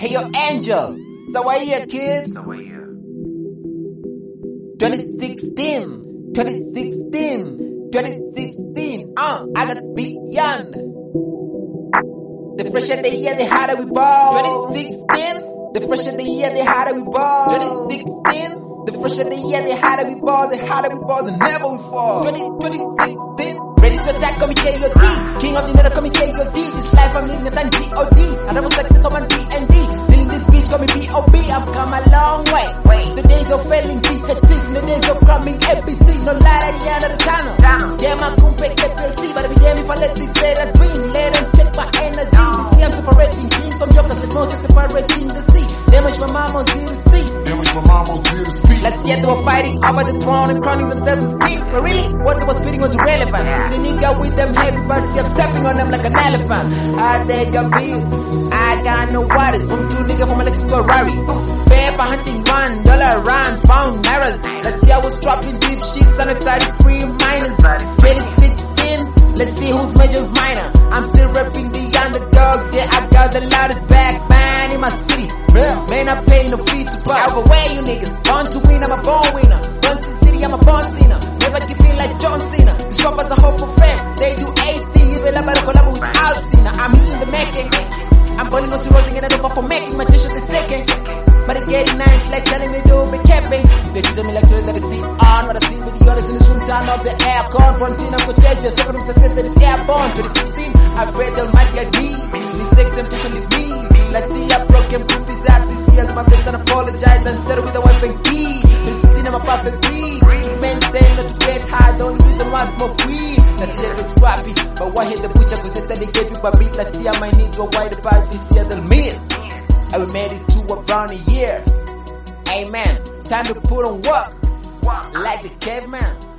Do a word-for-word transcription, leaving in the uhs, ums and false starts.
Hey yo, Angel, the year, kid. twenty sixteen, twenty sixteen, twenty sixteen. Uh, I got beyond. The fresher the year, the harder we ball. twenty sixteen, the fresher the year, the harder we ball. twenty sixteen, the fresher the year, the harder we ball, the harder we ball, the never we fall. twenty, twenty sixteen, ready to attack, come K O D. King of the nether, come K O D. This life I'm living than G O D. I never like this, I'm on D and D. Dealing this bitch, call me B O B. I've come a long way. The days of failing G T Ts, the days of cramming A B C. No light at the end of the tunnel. Yeah, my kumpe K P L C, but every day if I let this better dream, let them take my energy. You see, I'm separating teams from jokers, let most separating the sea. Damage my mama zero C. Damage my mama zero C. Let's get they were fighting over the throne and crowning themselves as king. But really, what they was spitting was irrelevant. The nigga with them heavy, but I'm stepping on them like an elephant. I they got beefs, I got no waters. From two nigga from Alexis Ferrari. Paper hunting one dollar rounds, found narrows. Let's see I was dropping deep sheets on the thirty-three minors. twenty sixteen, let's see who's major, who's minor. I'm still repping the underdogs, yeah, I got the loudest back man in my city. Man, I pay no fee to buy. Out the way, you niggas. Born to win, I'm a born winner. Born to the city, I'm a born sinner. Never give in like John Cena. This rappers are hope for fame. They do eighteen, even like a collab with Alcina. I'm missing the making. I'm burning no zero thing and I don't want for making my t-shirt is taken. But it getting nice, like telling me to be capping. They treat me like children that I see on. What I see with the others in this room, turn off the aircon. Frontier, I'm contagious. Talking from success that is airborne. twenty sixteen, I pray the Almighty guide me. Mistake, temptation, leave me. Let's see, I broken poopies out this year. Do my best and apologize and settle with a wife and key. twenty sixteen, I'm a perfect breed. To men staying not to get high. The only reason why I smoke weed. Let's say it's scrappy. But why hit the butcher? Cause they said they gave people a beat. Let's see, I might need to wide about this year. They'll meet. And we made it to around a year. Amen. Time to put on work. Like the caveman.